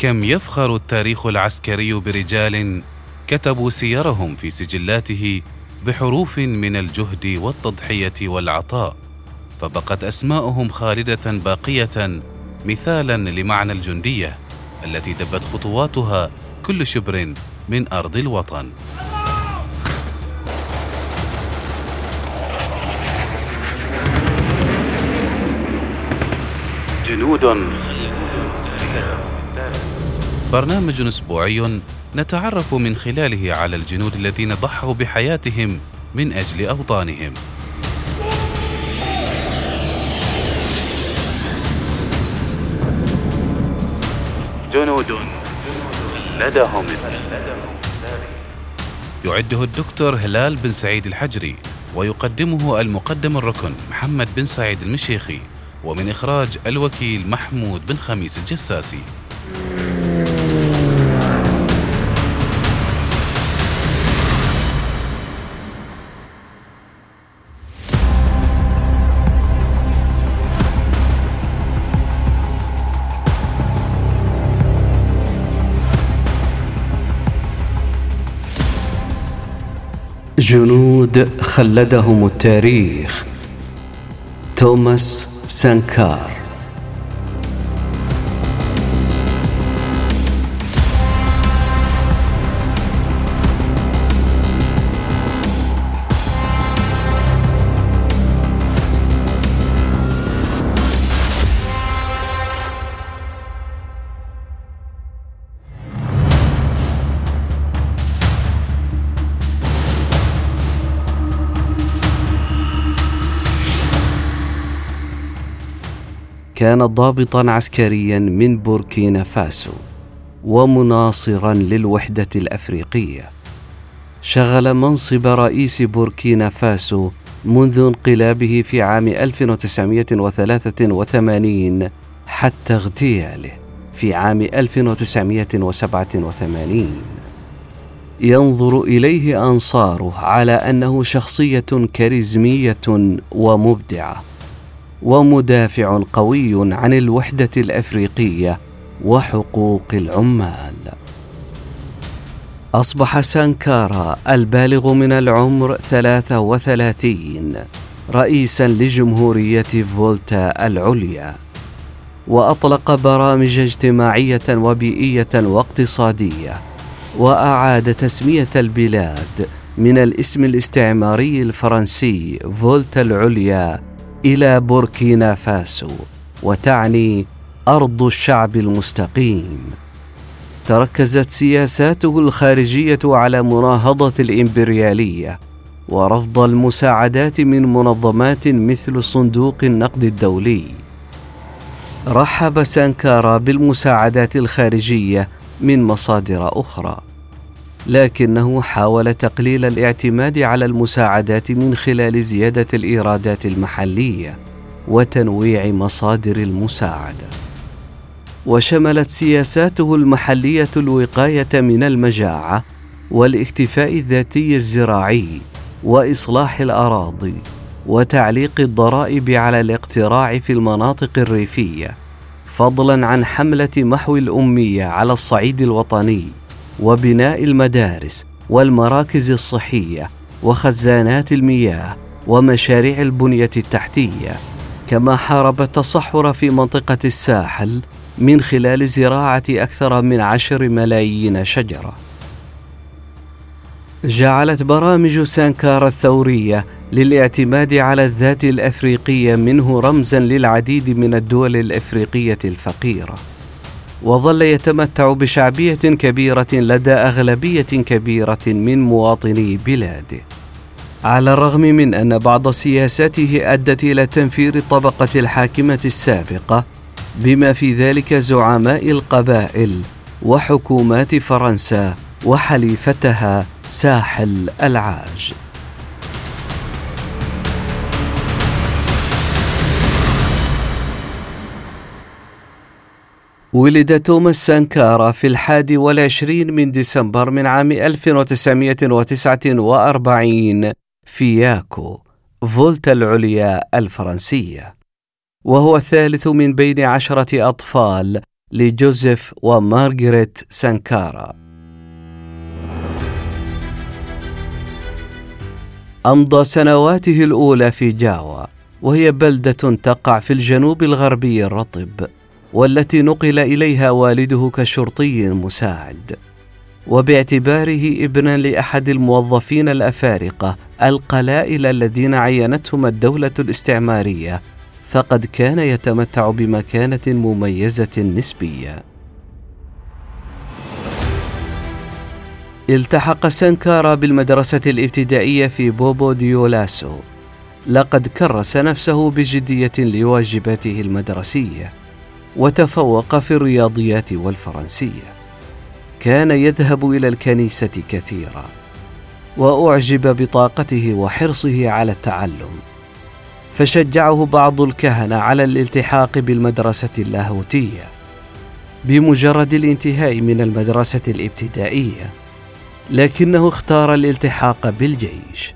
كم يفخر التاريخ العسكري برجال كتبوا سيرهم في سجلاته بحروف من الجهد والتضحية والعطاء، فبقت أسماؤهم خالدة باقية مثالا لمعنى الجندية التي دبت خطواتها كل شبر من أرض الوطن. جنود، برنامج أسبوعي نتعرف من خلاله على الجنود الذين ضحوا بحياتهم من أجل أوطانهم. جنود لدهم يعده الدكتور هلال بن سعيد الحجري، ويقدمه المقدم الركن محمد بن سعيد المشيخي، ومن إخراج الوكيل محمود بن خميس الجساسي. جنود خلدهم التاريخ. توماس سانكار. كان ضابطا عسكريا من بوركينا فاسو ومناصرا للوحدة الأفريقية. شغل منصب رئيس بوركينا فاسو منذ انقلابه في عام 1983 حتى اغتياله في عام 1987. ينظر إليه أنصاره على أنه شخصية كاريزمية ومبدعة ومدافع قوي عن الوحدة الأفريقية وحقوق العمال. أصبح سانكارا البالغ من العمر 33 رئيساً لجمهورية فولتا العليا، وأطلق برامج اجتماعية وبيئية واقتصادية، وأعاد تسمية البلاد من الاسم الاستعماري الفرنسي فولتا العليا إلى بوركينا فاسو، وتعني أرض الشعب المستقيم. تركزت سياساته الخارجية على مناهضة الإمبريالية ورفض المساعدات من منظمات مثل صندوق النقد الدولي. رحب سانكارا بالمساعدات الخارجية من مصادر أخرى، لكنه حاول تقليل الاعتماد على المساعدات من خلال زيادة الإيرادات المحلية وتنويع مصادر المساعدة. وشملت سياساته المحلية الوقاية من المجاعة والاكتفاء الذاتي الزراعي وإصلاح الأراضي وتعليق الضرائب على الاقتراع في المناطق الريفية، فضلاً عن حملة محو الأمية على الصعيد الوطني وبناء المدارس والمراكز الصحية وخزانات المياه ومشاريع البنية التحتية، كما حارب التصحر في منطقة الساحل من خلال زراعة أكثر من 10 ملايين شجرة. جعلت برامج سانكارا الثورية للاعتماد على الذات الأفريقية منه رمزاً للعديد من الدول الأفريقية الفقيرة، وظل يتمتع بشعبية كبيرة لدى أغلبية كبيرة من مواطني بلاده، على الرغم من أن بعض سياساته أدت إلى تنفير الطبقة الحاكمة السابقة، بما في ذلك زعماء القبائل وحكومات فرنسا وحليفتها ساحل العاج. ولد توماس سانكارا في 21 من ديسمبر من عام 1949 في ياكو، فولتا العليا الفرنسية، وهو الثالث من بين 10 أطفال لجوزيف ومارغريت سانكارا. أمضى سنواته الأولى في جاوا، وهي بلدة تقع في الجنوب الغربي الرطب، والتي نقل إليها والده كشرطي مساعد. وباعتباره ابنا لأحد الموظفين الأفارقة القلائل الذين عينتهم الدولة الاستعمارية، فقد كان يتمتع بمكانة مميزة نسبية. التحق سانكارا بالمدرسة الابتدائية في بوبو ديولاسو. لقد كرس نفسه بجدية لواجباته المدرسية، وتفوق في الرياضيات والفرنسية. كان يذهب إلى الكنيسة كثيرا، وأعجب بطاقته وحرصه على التعلم، فشجعه بعض الكهنة على الالتحاق بالمدرسة اللاهوتية. بمجرد الانتهاء من المدرسة الابتدائية، لكنه اختار الالتحاق بالجيش.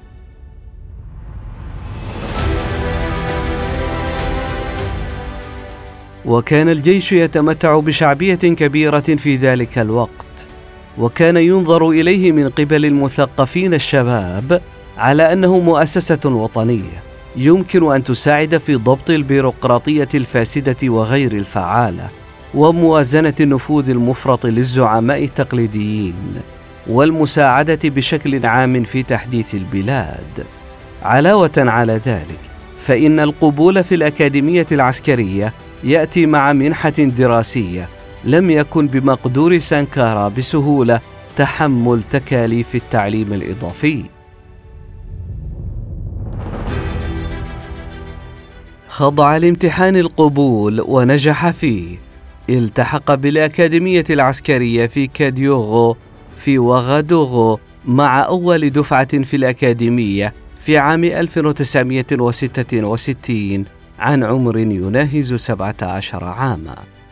وكان الجيش يتمتع بشعبية كبيرة في ذلك الوقت، وكان ينظر إليه من قبل المثقفين الشباب على أنه مؤسسة وطنية يمكن أن تساعد في ضبط البيروقراطية الفاسدة وغير الفعالة، وموازنة النفوذ المفرط للزعماء التقليديين، والمساعدة بشكل عام في تحديث البلاد. علاوة على ذلك، فإن القبول في الأكاديمية العسكرية يأتي مع منحة دراسية لم يكن بمقدور سانكارا بسهولة تحمل تكاليف التعليم الإضافي. خضع لامتحان القبول ونجح فيه. التحق بالأكاديمية العسكرية في كاديوغو في وغادوغو مع أول دفعة في الأكاديمية في عام 1966 عن عمر يناهز 17 عاما.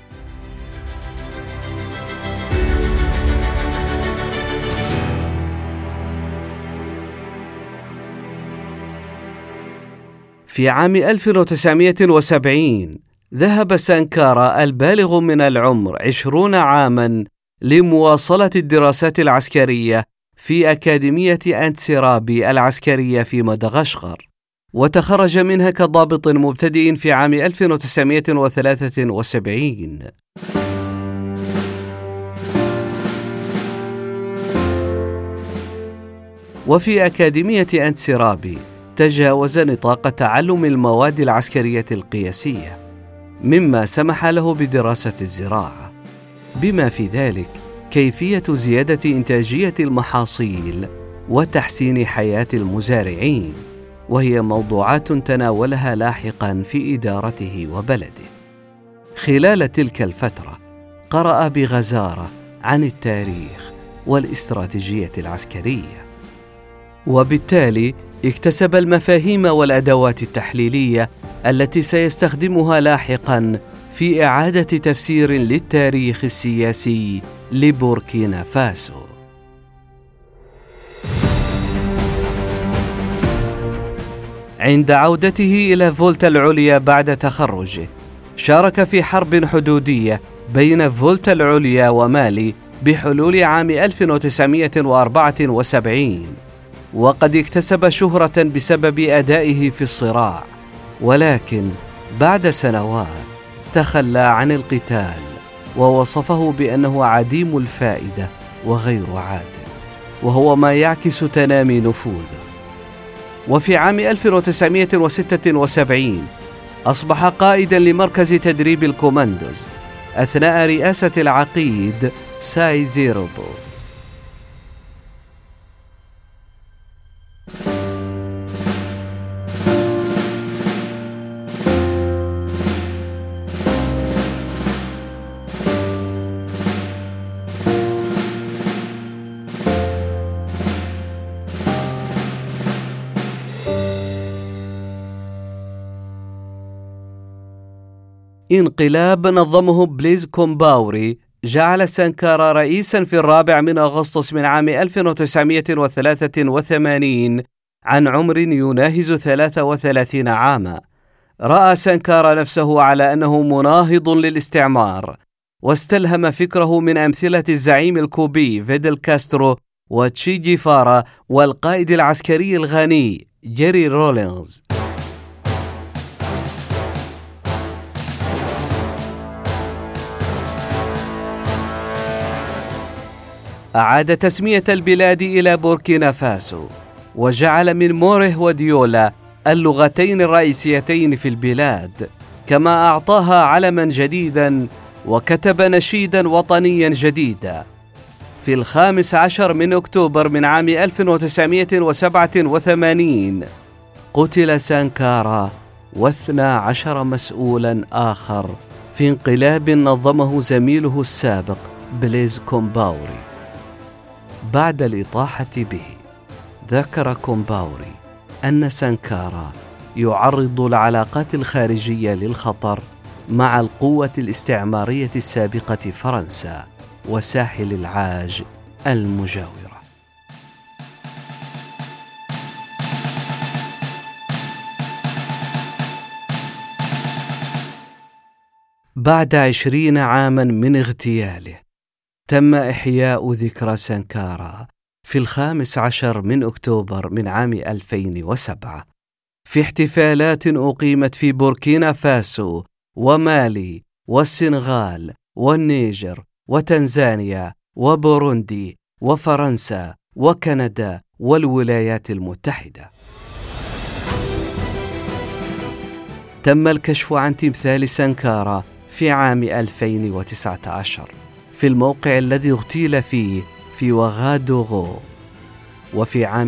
في عام 1970 ذهب سانكارا البالغ من العمر 20 عاما لمواصلة الدراسات العسكرية في أكاديمية أنتسرابي العسكرية في مدغشقر، وتخرج منها كضابط مبتدئ في عام 1973. وفي أكاديمية أنتسرابي تجاوز نطاق تعلم المواد العسكرية القياسية، مما سمح له بدراسة الزراعة، بما في ذلك كيفية زيادة إنتاجية المحاصيل وتحسين حياة المزارعين، وهي موضوعات تناولها لاحقا في إدارته وبلده. خلال تلك الفترة قرأ بغزارة عن التاريخ والاستراتيجية العسكرية، وبالتالي اكتسب المفاهيم والأدوات التحليلية التي سيستخدمها لاحقا في إعادة تفسير للتاريخ السياسي لبوركينا فاسو. عند عودته إلى فولتا العليا بعد تخرجه، شارك في حرب حدودية بين فولتا العليا ومالي بحلول عام 1974، وقد اكتسب شهرة بسبب أدائه في الصراع، ولكن بعد سنوات تخلى عن القتال ووصفه بأنه عديم الفائدة وغير عادل، وهو ما يعكس تنامي نفوذه. وفي عام 1976 أصبح قائدا لمركز تدريب الكوماندوز أثناء رئاسة العقيد ساي زيروبو. انقلاب نظمه بليز كومباوري جعل سانكارا رئيسا في 4 أغسطس من عام 1983 عن عمر يناهز 33 عاما. رأى سانكارا نفسه على أنه مناهض للاستعمار، واستلهم فكره من أمثلة الزعيم الكوبي فيدل كاسترو وتشي جيفارا والقائد العسكري الغني جيري رولينز. أعاد تسمية البلاد إلى بوركينا فاسو، وجعل من موره وديولا اللغتين الرئيسيتين في البلاد، كما أعطاها علما جديدا وكتب نشيدا وطنيا جديدا. في 15 من أكتوبر من عام 1987 قتل سانكارا و12 مسؤولا آخر في انقلاب نظمه زميله السابق بليز كومباوري. بعد الإطاحة به ذكر كومباوري أن سانكارا يعرض العلاقات الخارجية للخطر مع القوة الاستعمارية السابقة فرنسا وساحل العاج المجاورة. بعد 20 عاما من اغتياله تم إحياء ذكرى سانكارا في 15 من أكتوبر من عام 2007 في احتفالات أقيمت في بوركينا فاسو ومالي والسنغال والنيجر وتنزانيا وبوروندي وفرنسا وكندا والولايات المتحدة. تم الكشف عن تمثال سانكارا في عام 2019 في الموقع الذي اغتيل فيه في وغادوغو. وفي عام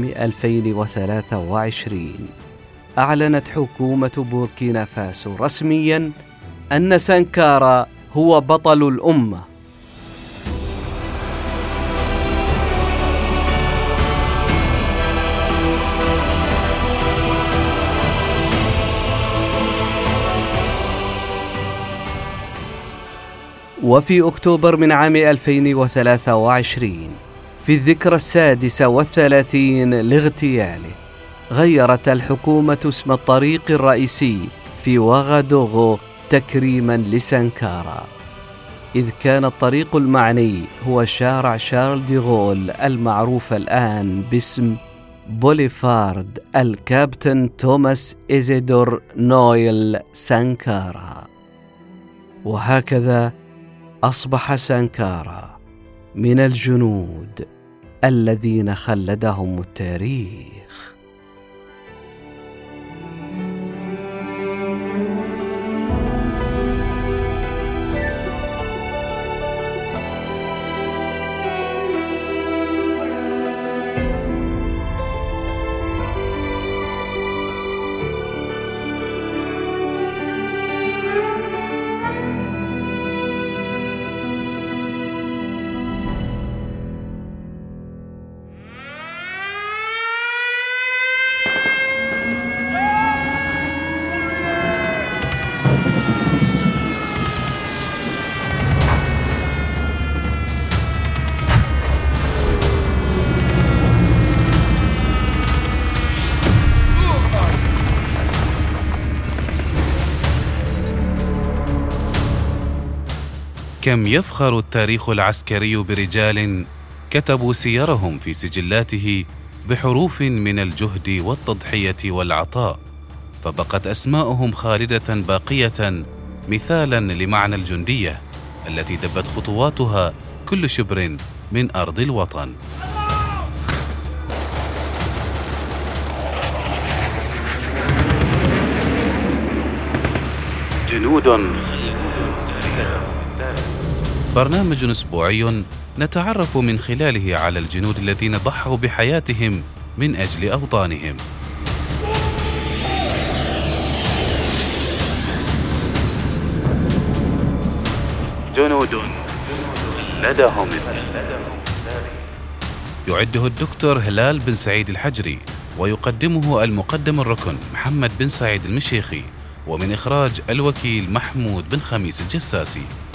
2023 أعلنت حكومة بوركينا فاسو رسمياً أن سانكارا هو بطل الأمة. وفي أكتوبر من عام 2023 في الذكرى 36 لاغتياله غيرت الحكومة اسم الطريق الرئيسي في وغادوغو تكريما لسانكارا، إذ كان الطريق المعني هو شارع شارل دي غول المعروف الآن باسم بوليفارد الكابتن توماس إيزيدور نويل سانكارا. وهكذا أصبح سانكارا من الجنود الذين خلدهم التاريخ. كم يفخر التاريخ العسكري برجال كتبوا سيرهم في سجلاته بحروف من الجهد والتضحية والعطاء، فبقت أسماؤهم خالدة باقية مثالا لمعنى الجندية التي دبت خطواتها كل شبر من أرض الوطن. جنود، برنامج أسبوعي نتعرف من خلاله على الجنود الذين ضحوا بحياتهم من أجل أوطانهم. جنود لدهم. يعده الدكتور هلال بن سعيد الحجري ويقدمه المقدم الركن محمد بن سعيد المشيخي، ومن إخراج الوكيل محمود بن خميس الجساسي.